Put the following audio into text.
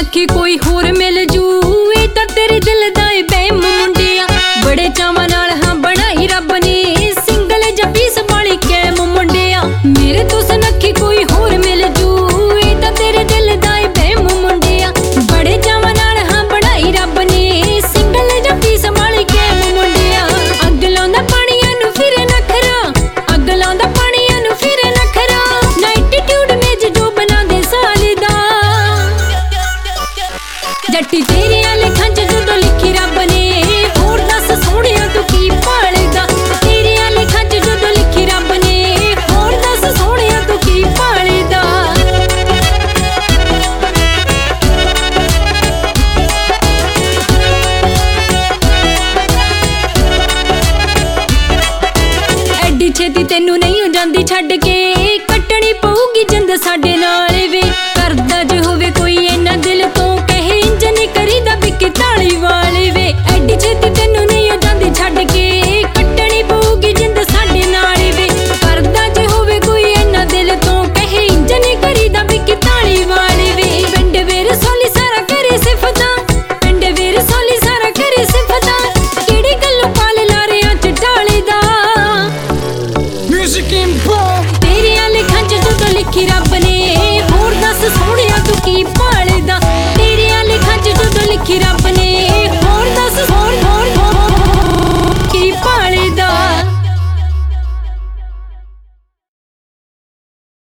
नक्की कोई होर मिल जू ए तां तेरे दिल दा ए बैम मुंडिया बड़े चावां नाल हां बनाई रब ने सिंगल जा पीस वाली कैम मुंडिया मेरे तो नक्की कोई होर मिल जू ए तां तेरे दिल दा ए बैम मुंडिया बड़े चावां नाल हां बनाई रब ने सिंगल जा पीस वाली कैम मुंडिया अग लांदा पानियां नूं फिर नखरा अग लांदा पानियां नूं फिर नखरा नाइटीट्यूड में जो बना दे साली दा जट्टी तेरे लेखां च जदों लिखी रब ने होर दस सोहणिया तू की भालदा तेरे लेखां च जदों लिखी रब ने होर दस सोहणिया तू की भालदा एडी छेती तैनू नहीं जांदी छड्ड के